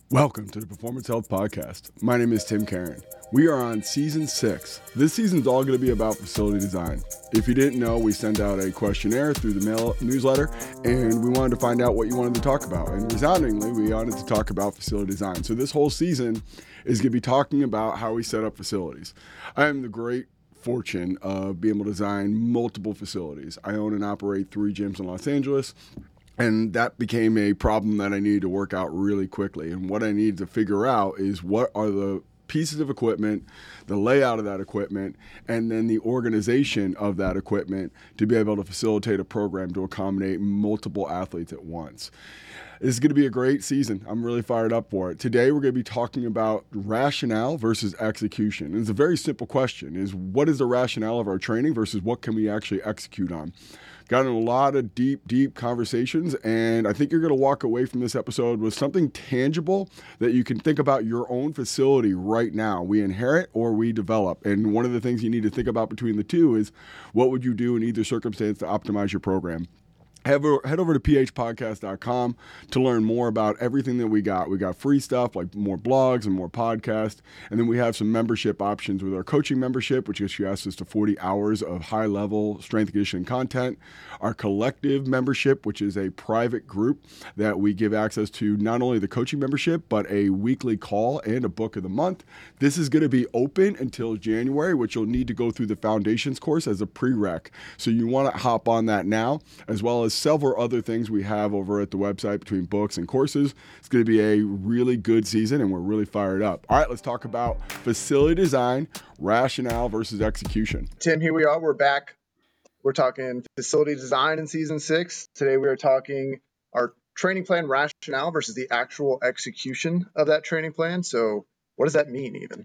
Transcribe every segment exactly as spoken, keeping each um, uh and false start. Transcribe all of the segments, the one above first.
Welcome to the Performance Health Podcast. My name is Tim Karen. We are on season six. This season's all going to be about facility design. If you didn't know, we sent out a questionnaire through the mail newsletter, and we wanted to find out what you wanted to talk about. And resoundingly, we wanted to talk about facility design. So this whole season is going to be talking about how we set up facilities. I am the great fortune of being able to design multiple facilities. I own and operate three gyms in Los Angeles. And that became a problem that I needed to work out really quickly. And what I needed to figure out is what are the pieces of equipment, the layout of that equipment, and then the organization of that equipment to be able to facilitate a program to accommodate multiple athletes at once. This is going to be a great season. I'm really fired up for it. Today, we're going to be talking about rationale versus execution. And it's a very simple question, is what is the rationale of our training versus what can we actually execute on? Got in a lot of deep, deep conversations, and I think you're going to walk away from this episode with something tangible that you can think about your own facility right now. We inherit or we develop, and one of the things you need to think about between the two is what would you do in either circumstance to optimize your program. Head over to p h podcast dot com to learn more about everything that we got. We got free stuff like more blogs and more podcasts. And then we have some membership options with our coaching membership, which gets you access to forty hours of high-level strength and conditioning content. Our collective membership, which is a private group that we give access to not only the coaching membership, but a weekly call and a book of the month. This is going to be open until January, which you'll need to go through the foundations course as a prereq. So you want to hop on that now, as well as several other things we have over at the website between books and courses. It's going to be a really good season, and we're really fired up. All right, let's talk about facility design, rationale versus execution. Tim, here we are. We're back. We're talking facility design in season six. Today we are talking our training plan rationale versus the actual execution of that training plan. So what does that mean even?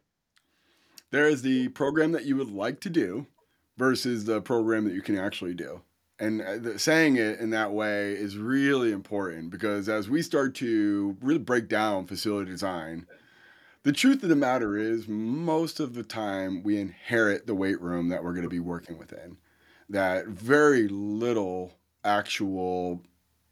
There is the program that you would like to do versus the program that you can actually do. And saying it in that way is really important because as we start to really break down facility design, the truth of the matter is most of the time we inherit the weight room that we're going to be working within. That very little actual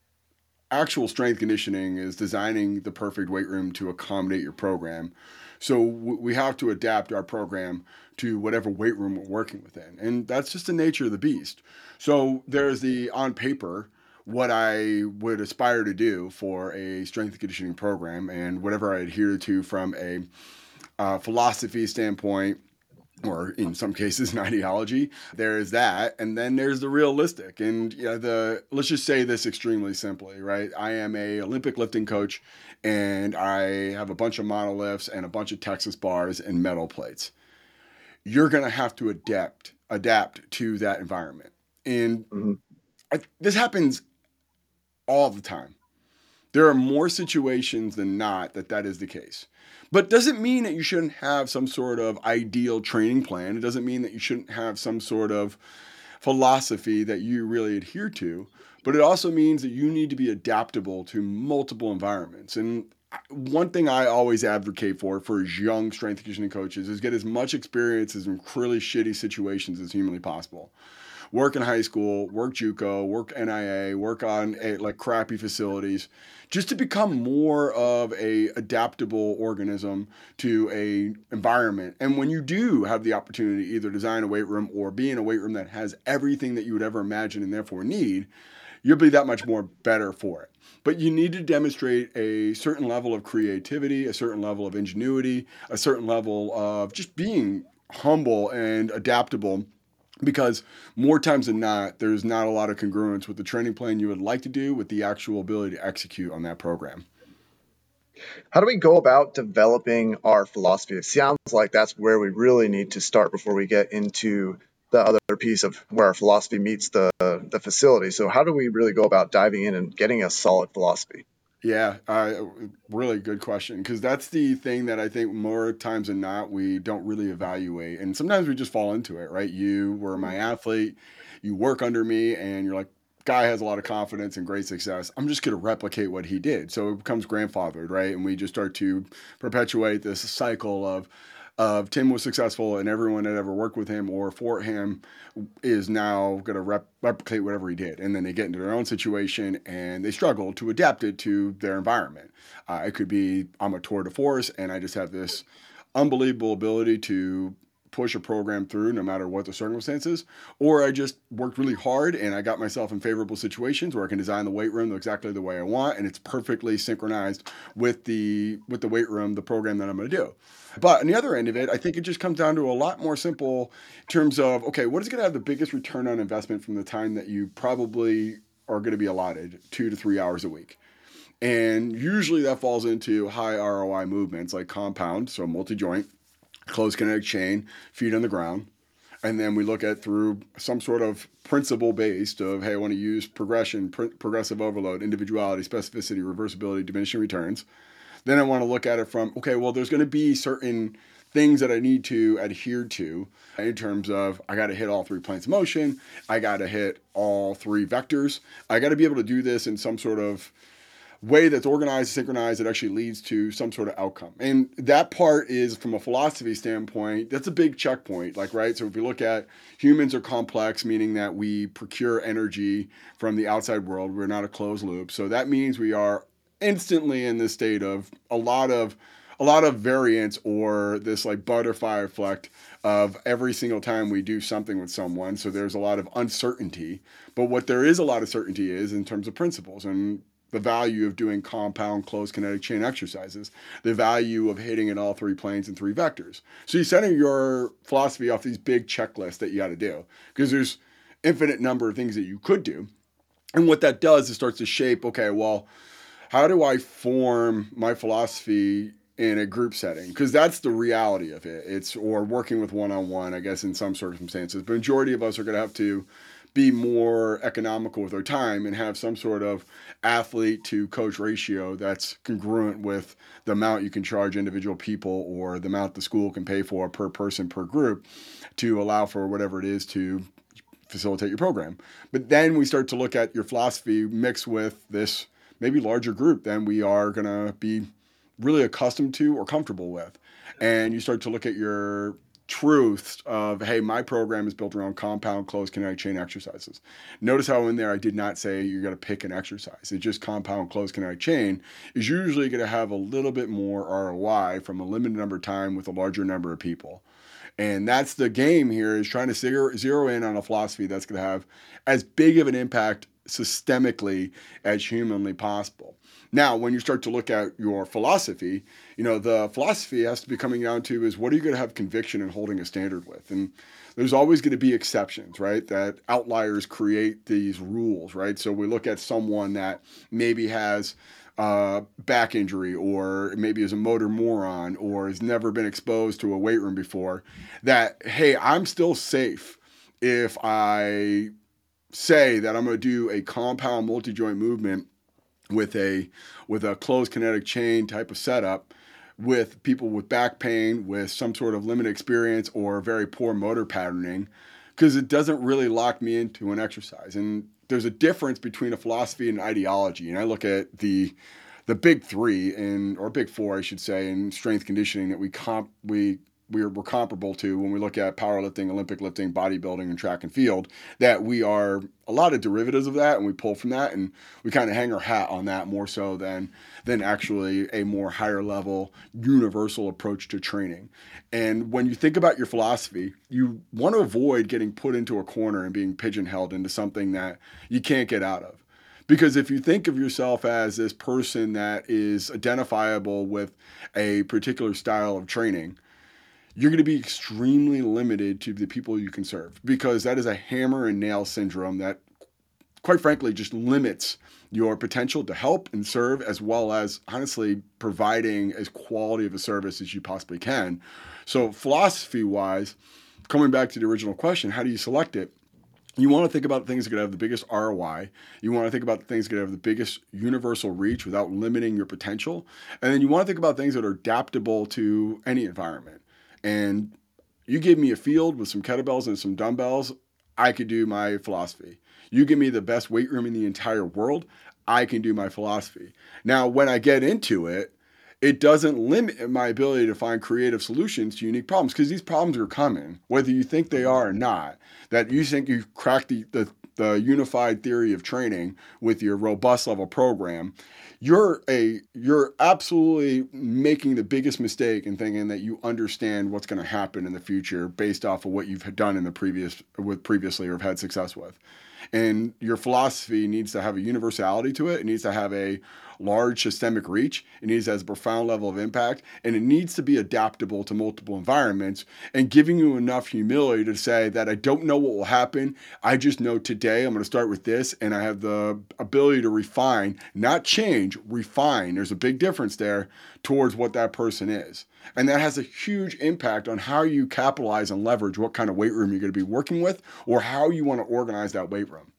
actual strength conditioning is designing the perfect weight room to accommodate your program. So we have to adapt our program to whatever weight room we're working within. And that's just the nature of the beast. So there's the, on paper, what I would aspire to do for a strength and conditioning program and whatever I adhere to from a uh, philosophy standpoint, or in some cases an ideology, there is that. And then there's the realistic. And you know, the let's just say this extremely simply, right? I am a Olympic lifting coach and I have a bunch of monoliths and a bunch of Texas bars and metal plates. You're going to have to adapt, adapt to that environment. And mm-hmm. I, this happens all the time. There are more situations than not that that is the case. But doesn't mean that you shouldn't have some sort of ideal training plan. It doesn't mean that you shouldn't have some sort of philosophy that you really adhere to. But it also means that you need to be adaptable to multiple environments. And one thing I always advocate for, for young strength and conditioning coaches, is get as much experience in really shitty situations as humanly possible. Work in high school, work JUCO, work N I A, work on a, like crappy facilities, just to become more of a adaptable organism to a environment. And when you do have the opportunity to either design a weight room or be in a weight room that has everything that you would ever imagine and therefore need, you'll be that much more better for it. But you need to demonstrate a certain level of creativity, a certain level of ingenuity, a certain level of just being humble and adaptable. Because more times than not, there's not a lot of congruence with the training plan you would like to do with the actual ability to execute on that program. How do we go about developing our philosophy? It sounds like that's where we really need to start before we get into the other piece of where our philosophy meets the, the facility. So how do we really go about diving in and getting a solid philosophy? Yeah, uh, really good question, because that's the thing that I think more times than not we don't really evaluate, and sometimes we just fall into it, right? You were my athlete, you work under me, and you're like, guy has a lot of confidence and great success. I'm just going to replicate what he did. So it becomes grandfathered, right? And we just start to perpetuate this cycle of of Tim was successful and everyone that ever worked with him or for him is now going to rep- replicate whatever he did. And then they get into their own situation and they struggle to adapt it to their environment. Uh, it could be I'm a tour de force and I just have this unbelievable ability to push a program through no matter what the circumstances, or I just worked really hard and I got myself in favorable situations where I can design the weight room exactly the way I want and it's perfectly synchronized with the with the weight room, the program that I'm going to do. But on the other end of it, I think it just comes down to a lot more simple in terms of, okay, what is going to have the biggest return on investment from the time that you probably are going to be allotted two to three hours a week? And usually that falls into high R O I movements like compound, so multi-joint, closed kinetic chain, feet on the ground. And then we look at through some sort of principle based of, hey, I want to use progression, pr- progressive overload, individuality, specificity, reversibility, diminishing returns. Then I want to look at it from, okay, well, there's going to be certain things that I need to adhere to in terms of I got to hit all three planes of motion. I got to hit all three vectors. I got to be able to do this in some sort of way that's organized, synchronized, that actually leads to some sort of outcome. And that part is, from a philosophy standpoint, that's a big checkpoint. Like, right? So if we look at humans are complex, meaning that we procure energy from the outside world. We're not a closed loop. So that means we are instantly in this state of a lot of a lot of variance or this like butterfly effect of every single time we do something with someone. So there's a lot of uncertainty. But what there is a lot of certainty is in terms of principles and the value of doing compound closed kinetic chain exercises, the value of hitting in all three planes and three vectors. So you center your philosophy off these big checklists that you got to do because there's infinite number of things that you could do. And what that does is starts to shape, okay, well, how do I form my philosophy in a group setting? Because that's the reality of it. It's, or working with one-on-one, I guess, in some circumstances. But majority of us are going to have to be more economical with our time and have some sort of athlete to coach ratio that's congruent with the amount you can charge individual people or the amount the school can pay for per person per group to allow for whatever it is to facilitate your program. But then we start to look at your philosophy mixed with this maybe larger group than we are going to be really accustomed to or comfortable with. And you start to look at your truths of, hey, my program is built around compound closed kinetic chain exercises. Notice how in there I did not say you're going to pick an exercise. It's just compound closed kinetic chain is usually going to have a little bit more R O I from a limited number of time with a larger number of people. And that's the game here, is trying to zero, zero in on a philosophy that's going to have as big of an impact systemically as humanly possible. Now, when you start to look at your philosophy, you know, the philosophy has to be coming down to is what are you going to have conviction and holding a standard with? And there's always going to be exceptions, right? That outliers create these rules, right? So we look at someone that maybe has uh, back injury or maybe is a motor moron or has never been exposed to a weight room before, that, hey, I'm still safe if I say that I'm going to do a compound multi-joint movement with a with a closed kinetic chain type of setup with people with back pain, with some sort of limited experience or very poor motor patterning, because it doesn't really lock me into an exercise. And there's a difference between a philosophy and an ideology. And I look at the the big three in or big four, I should say, in strength conditioning that we comp we we're, we're comparable to when we look at powerlifting, Olympic lifting, bodybuilding, and track and field, that we are a lot of derivatives of that, and we pull from that, and we kind of hang our hat on that more so than than actually a more higher level universal approach to training. And when you think about your philosophy, you want to avoid getting put into a corner and being pigeonholed into something that you can't get out of. Because if you think of yourself as this person that is identifiable with a particular style of training, you're going to be extremely limited to the people you can serve, because that is a hammer and nail syndrome that, quite frankly, just limits your potential to help and serve, as well as honestly providing as quality of a service as you possibly can. So philosophy-wise, coming back to the original question, how do you select it? You want to think about things that are going to have the biggest R O I. You want to think about things that are going to have the biggest universal reach without limiting your potential. And then you want to think about things that are adaptable to any environment. And you give me a field with some kettlebells and some dumbbells, I could do my philosophy. You give me the best weight room in the entire world, I can do my philosophy. Now, when I get into it, it doesn't limit my ability to find creative solutions to unique problems, because these problems are coming, whether you think they are or not. That you think you've cracked the, the, the unified theory of training with your robust level program, you're a you're absolutely making the biggest mistake in thinking that you understand what's going to happen in the future based off of what you've done in the previous with previously or have had success with. And your philosophy needs to have a universality to it. It needs to have a large systemic reach. It needs to have a profound level of impact. And it needs to be adaptable to multiple environments, and giving you enough humility to say that I don't know what will happen. I just know today I'm going to start with this, and I have the ability to refine, not change, refine. There's a big difference there towards what that person is. And that has a huge impact on how you capitalize and leverage what kind of weight room you're going to be working with, or how you want to organize that weight room.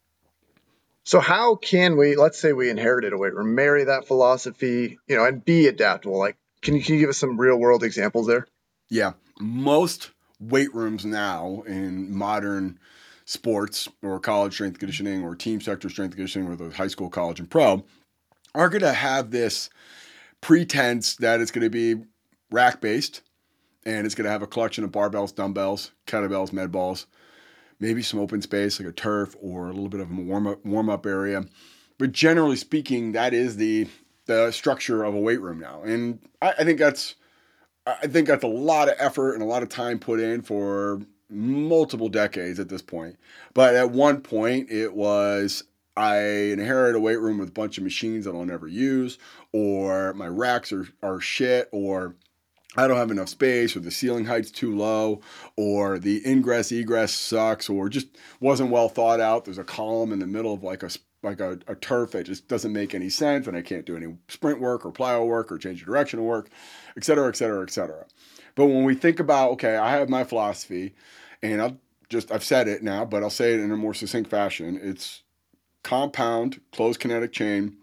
So how can we, let's say we inherited a weight room, marry that philosophy, you know, and be adaptable? Like, can you, can you give us some real world examples there? Yeah. Most weight rooms now in modern sports or college strength conditioning or team sector strength conditioning, whether it's high school, college, and pro, are going to have this pretense that it's going to be rack based, and it's going to have a collection of barbells, dumbbells, kettlebells, med balls, maybe some open space like a turf or a little bit of a warm up warm up area. But generally speaking, that is the the structure of a weight room now. And I, I think that's I think that's a lot of effort and a lot of time put in for multiple decades at this point. But at one point it was, I inherited a weight room with a bunch of machines that I'll never use, or my racks are, are shit, or I don't have enough space, or the ceiling height's too low, or the ingress egress sucks, or just wasn't well thought out. There's a column in the middle of like a like a, a turf that just doesn't make any sense, and I can't do any sprint work or plyo work or change the direction of work, et cetera, et cetera, et cetera. But when we think about, okay, I have my philosophy, and I'll just I've said it now, but I'll say it in a more succinct fashion. It's compound, closed kinetic chain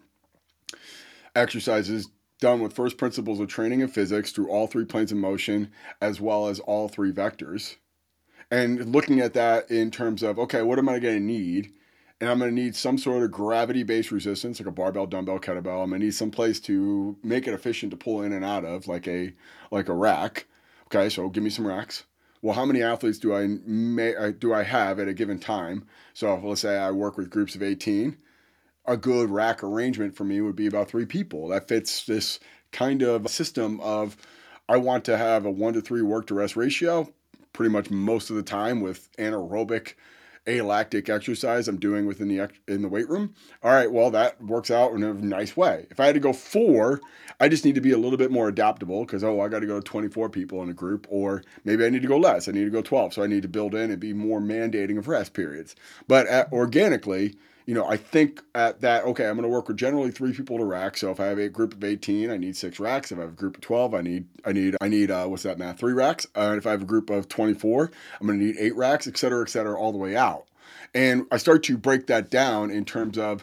exercises done with first principles of training and physics through all three planes of motion, as well as all three vectors. And looking at that in terms of, okay, what am I going to need? And I'm going to need some sort of gravity-based resistance, like a barbell, dumbbell, kettlebell. I'm going to need some place to make it efficient to pull in and out of, like a like a rack. Okay, so give me some racks. Well, how many athletes do I may, do I have at a given time? So if, let's say I work with groups of eighteen. A good rack arrangement for me would be about three people. That fits this kind of system of, I want to have a one to three work to rest ratio pretty much most of the time with anaerobic alactic exercise I'm doing within the in the weight room. All right, well, that works out in a nice way. If I had to go four, I just need to be a little bit more adaptable, because, oh, I got to go to twenty-four people in a group, or maybe I need to go less. I need to go twelve. So I need to build in and be more mandating of rest periods. But at, organically, you know, I think at that, okay, I'm going to work with generally three people to rack. So if I have a group of eighteen, I need six racks. If I have a group of twelve, I need, I need, I need, uh, what's that math? Three racks. Uh, and if I have a group of twenty-four, I'm going to need eight racks, et cetera, et cetera, all the way out. And I start to break that down in terms of,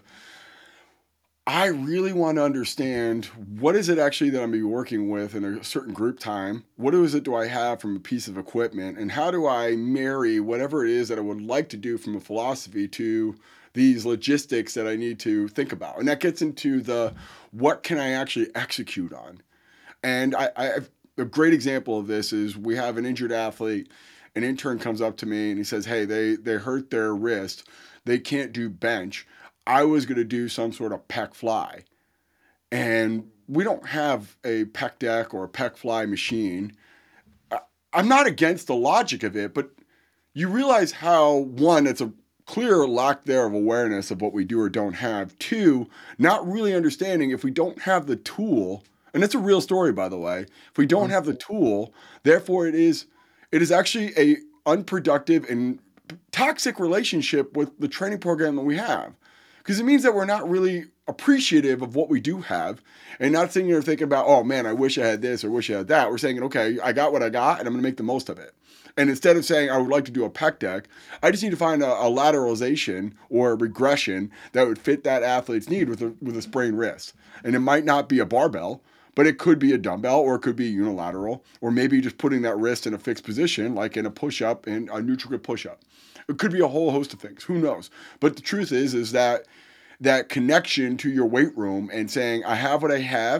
I really want to understand, what is it actually that I'm going to be working with in a certain group time? What is it do I have from a piece of equipment? And how do I marry whatever it is that I would like to do from a philosophy to these logistics that I need to think about? And that gets into the, what can I actually execute on? And I, I a great example of this is, we have an injured athlete. An intern comes up to me and he says, hey, they, they hurt their wrist. They can't do bench. I was going to do some sort of pec fly. And we don't have a pec deck or a pec fly machine. I'm not against the logic of it, but you realize how, one, it's a clear lack there of awareness of what we do or don't have. Two, not really understanding, if we don't have the tool, and it's a real story, by the way, if we don't have the tool, therefore it is it is actually a unproductive and toxic relationship with the training program that we have. Because it means that we're not really appreciative of what we do have, and not sitting there thinking about, oh man, I wish I had this or wish I had that. We're saying, okay, I got what I got and I'm going to make the most of it. And instead of saying, I would like to do a pec deck, I just need to find a, a lateralization or a regression that would fit that athlete's need with a, with a sprained wrist. And it might not be a barbell, but it could be a dumbbell, or it could be unilateral, or maybe just putting that wrist in a fixed position, like in a push-up, in a neutral grip push-up. It could be a whole host of things. Who knows? But the truth is, is that that connection to your weight room and saying, I have what I have,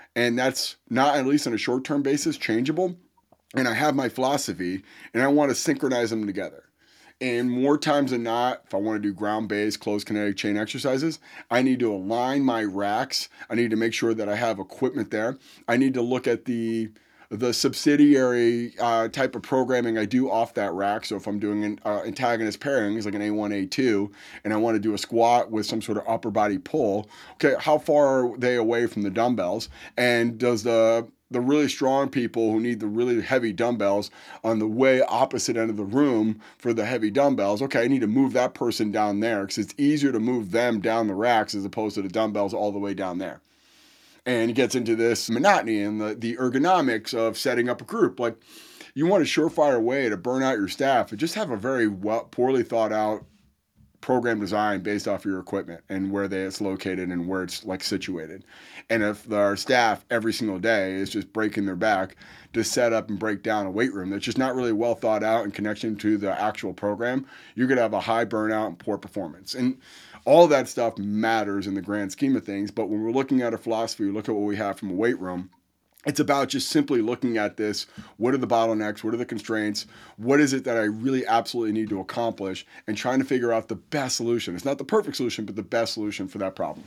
And that's not, at least on a short-term basis, changeable. And I have my philosophy, and I want to synchronize them together. And more times than not, if I want to do ground-based, closed kinetic chain exercises, I need to align my racks. I need to make sure that I have equipment there. I need to look at the the subsidiary uh, type of programming I do off that rack. So if I'm doing an uh, antagonist pairings like an A one, A two, and I want to do a squat with some sort of upper body pull, okay, how far are they away from the dumbbells? And does the the really strong people who need the really heavy dumbbells on the way opposite end of the room for the heavy dumbbells, okay, I need to move that person down there because it's easier to move them down the racks as opposed to the dumbbells all the way down there. And it gets into this monotony and the, the ergonomics of setting up a group. Like, you want a surefire way to burn out your staff, and just have a very well, poorly thought out program design based off your equipment and where they it's located and where it's like situated. And if our staff every single day is just breaking their back to set up and break down a weight room that's just not really well thought out in connection to the actual program, you're going to have a high burnout and poor performance. And all that stuff matters in the grand scheme of things. But when we're looking at a philosophy, we look at what we have from a weight room. It's about just simply looking at this. What are the bottlenecks? What are the constraints? What is it that I really absolutely need to accomplish? And trying to figure out the best solution. It's not the perfect solution, but the best solution for that problem.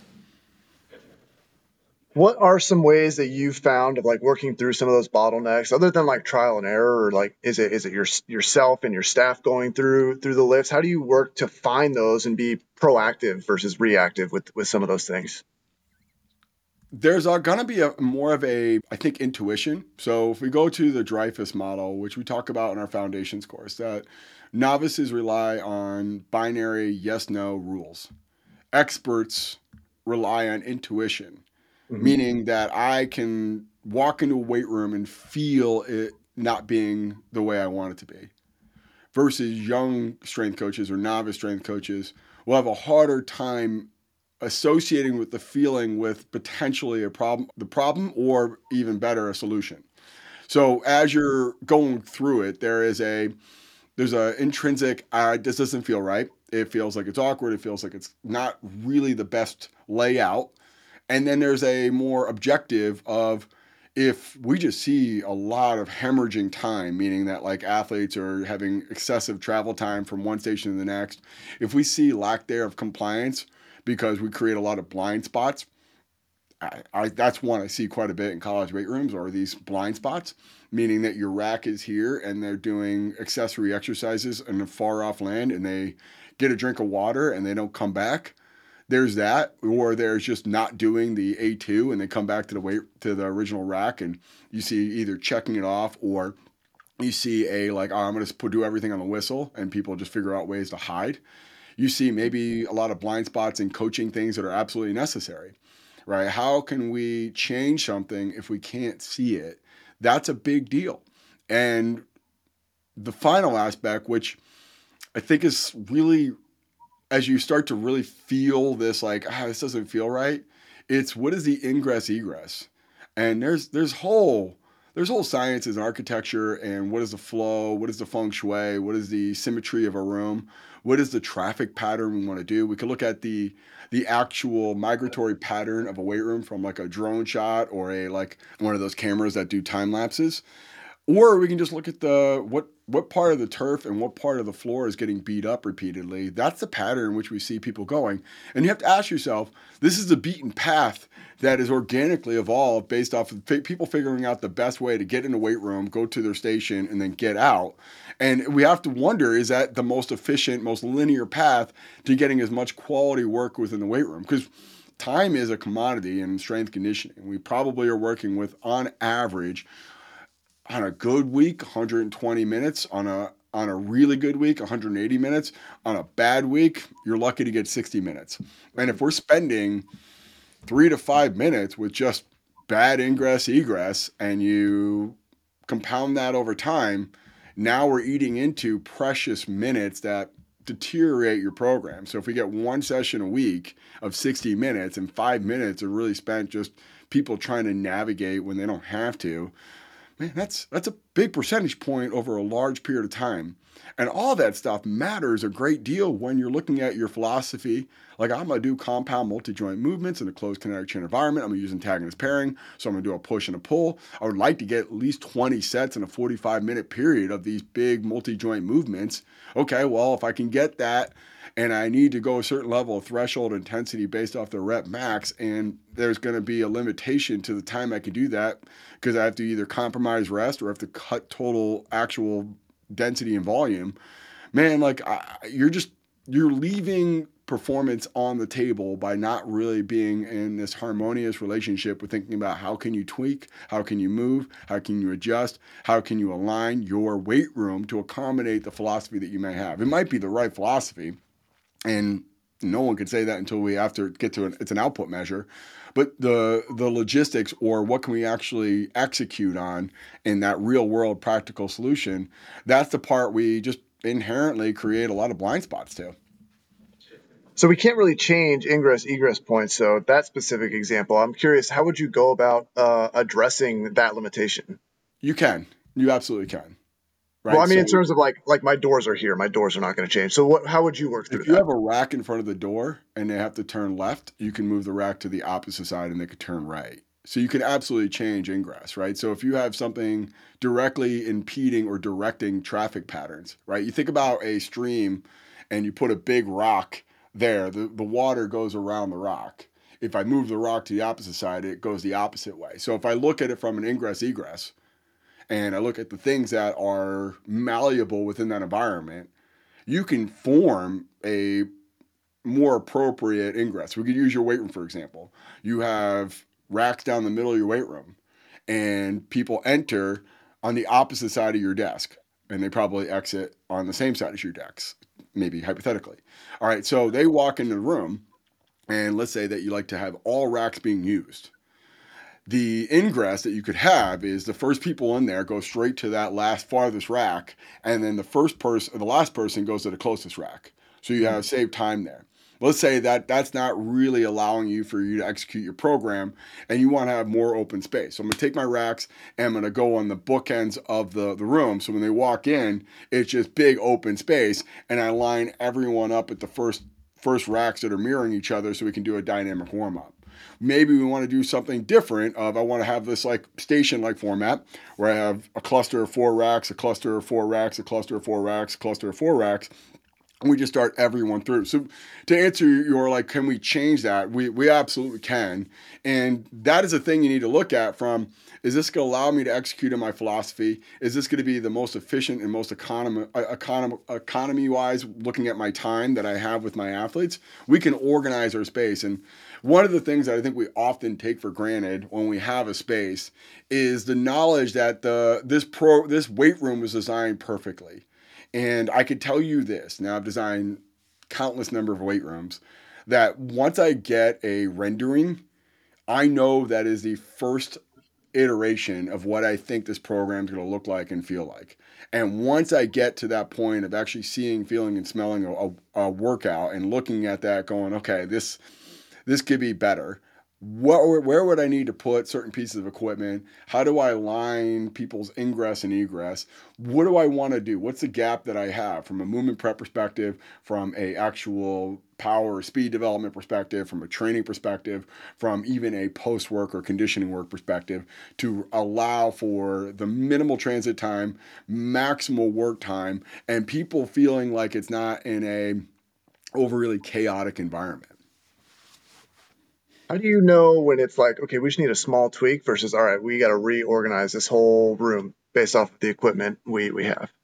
What are some ways that you've found of like working through some of those bottlenecks, other than like trial and error, or like is it is it your yourself and your staff going through through the lifts? How do you work to find those and be proactive versus reactive with with some of those things? There's going to be a more of a, I think, intuition. So if we go to the Dreyfus model, which we talk about in our foundations course, that novices rely on binary yes-no rules. Experts rely on intuition, mm-hmm. meaning that I can walk into a weight room and feel it not being the way I want it to be. Versus young strength coaches or novice strength coaches will have a harder time associating with the feeling with potentially a problem, the problem, or even better, a solution. So as you're going through it, there is a, there's a intrinsic, uh, this doesn't feel right. It feels like it's awkward. It feels like it's not really the best layout. And then there's a more objective of, if we just see a lot of hemorrhaging time, meaning that like athletes are having excessive travel time from one station to the next, if we see lack there of compliance, because we create a lot of blind spots. I, I, that's one I see quite a bit in college weight rooms, are these blind spots, meaning that your rack is here and they're doing accessory exercises in a far off land and they get a drink of water and they don't come back. There's that, or there's just not doing the A two and they come back to the weight to the original rack and you see either checking it off or you see a like, oh, I'm going to do everything on the whistle, and people just figure out ways to hide. You see maybe a lot of blind spots in coaching things that are absolutely necessary, right? How can we change something if we can't see it? That's a big deal. And the final aspect, which I think is really, as you start to really feel this, like, ah, this doesn't feel right, it's what is the ingress egress? And there's there's whole there's whole sciences in architecture and what is the flow, what is the feng shui, what is the symmetry of a room, what is the traffic pattern we want to do. We could look at the the actual migratory pattern of a weight room from like a drone shot or a like one of those cameras that do time lapses. Or we can just look at the what what part of the turf and what part of the floor is getting beat up repeatedly. That's the pattern in which we see people going. And you have to ask yourself, this is the beaten path that is organically evolved based off of people figuring out the best way to get in a weight room, go to their station, and then get out. And we have to wonder, is that the most efficient, most linear path to getting as much quality work within the weight room? Because time is a commodity in strength conditioning. We probably are working with, on average, on a good week, one hundred twenty minutes. On a on a really good week, one hundred eighty minutes. On a bad week, you're lucky to get sixty minutes. And if we're spending three to five minutes with just bad ingress egress, and you compound that over time, now we're eating into precious minutes that deteriorate your program. So if we get one session a week of sixty minutes and five minutes are really spent just people trying to navigate when they don't have to, man, that's that's a big percentage point over a large period of time. And all that stuff matters a great deal when you're looking at your philosophy, Like I'm going to do compound multi-joint movements in a closed kinetic chain environment. I'm going to use antagonist pairing. So I'm going to do a push and a pull. I would like to get at least twenty sets in a forty-five minute period of these big multi-joint movements. Okay, well, if I can get that and I need to go a certain level of threshold intensity based off the rep max, and there's going to be a limitation to the time I can do that because I have to either compromise rest or have to cut total actual density and volume, man, like I, you're just, you're leaving performance on the table by not really being in this harmonious relationship with thinking about how can you tweak, how can you move, how can you adjust, how can you align your weight room to accommodate the philosophy that you may have. It might be the right philosophy, and no one could say that until we after get to an, it's an output measure, but the the logistics or what can we actually execute on in that real world practical solution, that's the part we just inherently create a lot of blind spots to. So we can't really change ingress egress points. So that specific example, I'm curious, how would you go about uh, addressing that limitation? You can, you absolutely can. Right? Well, I mean, So in terms of like, like my doors are here, my doors are not going to change. So what, how would you work through if you that? have a rack in front of the door and they have to turn left, you can move the rack to the opposite side and they could turn right. So you can absolutely change ingress, right? So if you have something directly impeding or directing traffic patterns, right? You think about a stream and you put a big rock there, the, the water goes around the rock. If I move the rock to the opposite side, it goes the opposite way. So if I look at it from an ingress egress and I look at the things that are malleable within that environment, you can form a more appropriate ingress. We could use your weight room, for example. You have racks down the middle of your weight room, and people enter on the opposite side of your desk, and they probably exit on the same side as your desk, maybe hypothetically. All right, so they walk into the room, and let's say that you like to have all racks being used. The ingress that you could have is the first people in there go straight to that last farthest rack, and then the first person, the last person goes to the closest rack. So you have saved time there. Let's say that that's not really allowing you for you to execute your program, and you want to have more open space. So I'm going to take my racks and I'm going to go on the bookends of the, the room. So when they walk in, it's just big open space, and I line everyone up at the first first racks that are mirroring each other so we can do a dynamic warm up. Maybe we want to do something different of I want to have this like station like format where I have a cluster of four racks, a cluster of four racks, a cluster of four racks, a cluster of four racks. And we just start everyone through. So to answer your like, can we change that? We we absolutely can. And that is a thing you need to look at from, is this going to allow me to execute on my philosophy? Is this going to be the most efficient and most economy, economy, economy-wise looking at my time that I have with my athletes? We can organize our space. And one of the things that I think we often take for granted when we have a space is the knowledge that the this pro this weight room was designed perfectly. And I could tell you this, now I've designed countless number of weight rooms, that once I get a rendering, I know that is the first iteration of what I think this program is going to look like and feel like. And once I get to that point of actually seeing, feeling, and smelling a, a, a workout and looking at that going, okay, this this could be better. What, where would I need to put certain pieces of equipment? How do I align people's ingress and egress? What do I want to do? What's the gap that I have from a movement prep perspective, from a actual power or speed development perspective, from a training perspective, from even a post-work or conditioning work perspective, to allow for the minimal transit time, maximal work time, and people feeling like it's not in a overly chaotic environment. How do you know when it's like, okay, we just need a small tweak versus, all right, we got to reorganize this whole room based off of the equipment we, we have?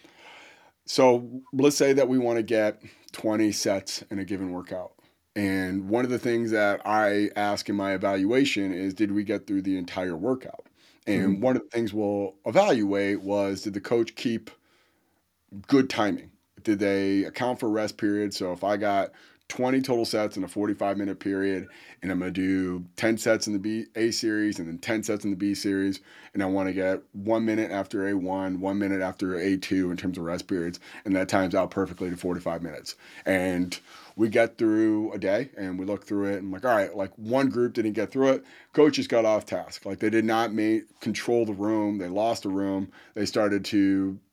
So let's say that we want to get twenty sets in a given workout. And one of the things that I ask in my evaluation is, did we get through the entire workout? And Mm-hmm. one of the things we'll evaluate was, did the coach keep good timing? Did they account for rest periods? So if I got twenty total sets in a forty-five minute period, and I'm going to do ten sets in the B A series and then ten sets in the B series, and I want to get one minute after A one, one minute after A two in terms of rest periods, and that times out perfectly to forty-five minutes. And we get through a day and we look through it and I'm like, all right, like one group didn't get through it. Coaches got off task. Like they did not make, control the room. They lost the room. They started to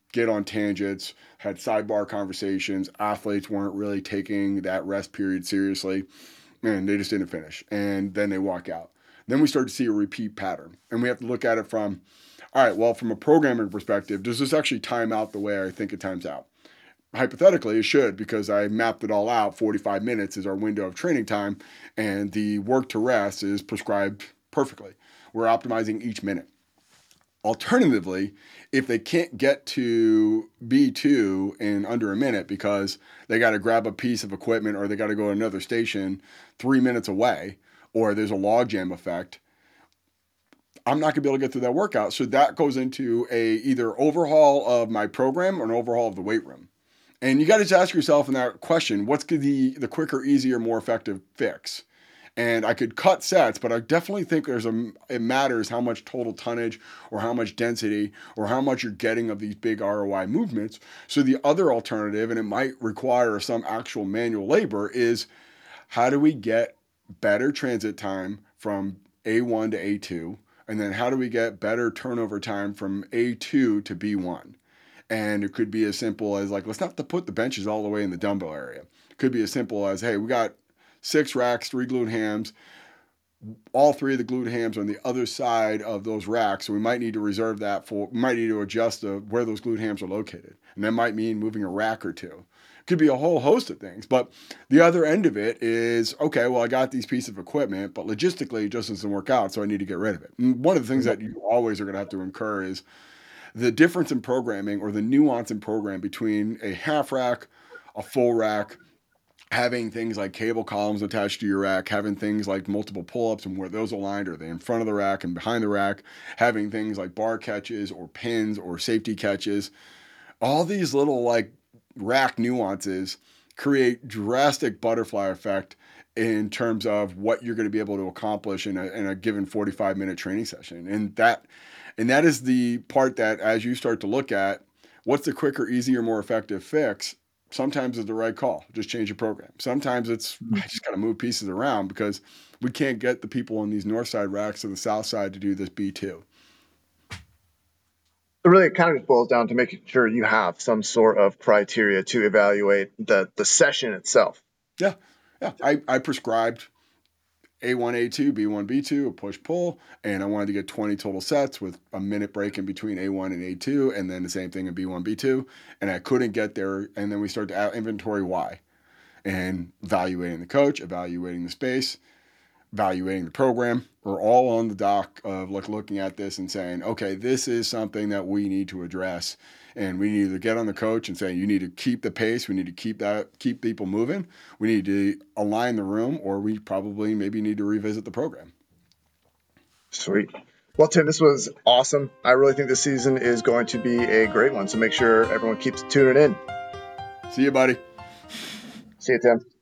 get on tangents, had sidebar conversations. Athletes weren't really taking that rest period seriously, and they just didn't finish. And then they walk out. Then we start to see a repeat pattern. And we have to look at it from, all right, well, from a programming perspective, does this actually time out the way I think it times out? Hypothetically, it should, because I mapped it all out. forty-five minutes is our window of training time, and the work to rest is prescribed perfectly. We're optimizing each minute. Alternatively, if they can't get to B two in under a minute because they got to grab a piece of equipment or they got to go to another station three minutes away, or there's a logjam effect, I'm not going to be able to get through that workout. So that goes into a either overhaul of my program or an overhaul of the weight room. And you got to just ask yourself in that question, what's the, the quicker, easier, more effective fix? And I could cut sets, but I definitely think there's a, it matters how much total tonnage or how much density or how much you're getting of these big R O I movements. So the other alternative, and it might require some actual manual labor, is how do we get better transit time from A one to A two? And then how do we get better turnover time from A two to B one? And it could be as simple as like, let's not have to put the benches all the way in the dumbbell area. It could be as simple as, hey, we got six racks, three glute hams. All three of the glute hams on the other side of those racks. So we might need to reserve that for, we might need to adjust the, where those glute hams are located. And that might mean moving a rack or two. It could be a whole host of things. But the other end of it is, okay, well, I got these pieces of equipment, but logistically it just doesn't work out. So I need to get rid of it. And one of the things that you always are going to have to incur is the difference in programming or the nuance in program between a half rack, a full rack, having things like cable columns attached to your rack, having things like multiple pull-ups and where those aligned, are they in front of the rack and behind the rack, having things like bar catches or pins or safety catches. All these little like rack nuances create drastic butterfly effect in terms of what you're going to be able to accomplish in a, in a given forty-five minute training session. And that, and that is the part that as you start to look at what's the quicker, easier, more effective fix, sometimes it's the right call. Just change your program. Sometimes it's, I just got to move pieces around because we can't get the people on these north side racks to the south side to do this B two. So really, it kind of just boils down to making sure you have some sort of criteria to evaluate the, the session itself. Yeah. Yeah. I, I prescribed A one, A two, B one, B two, a push-pull, and I wanted to get twenty total sets with a minute break in between A one and A two, and then the same thing in B one, B two, and I couldn't get there, and then we started to inventory why, and evaluating the coach, evaluating the space, evaluating the program. We're all on the dock of like looking at this and saying, okay, this is something that we need to address. And we need to get on the coach and say, you need to keep the pace. We need to keep that, keep people moving. We need to align the room, or we probably maybe need to revisit the program. Sweet. Well, Tim, this was awesome. I really think this season is going to be a great one. So make sure everyone keeps tuning in. See you, buddy. See you, Tim.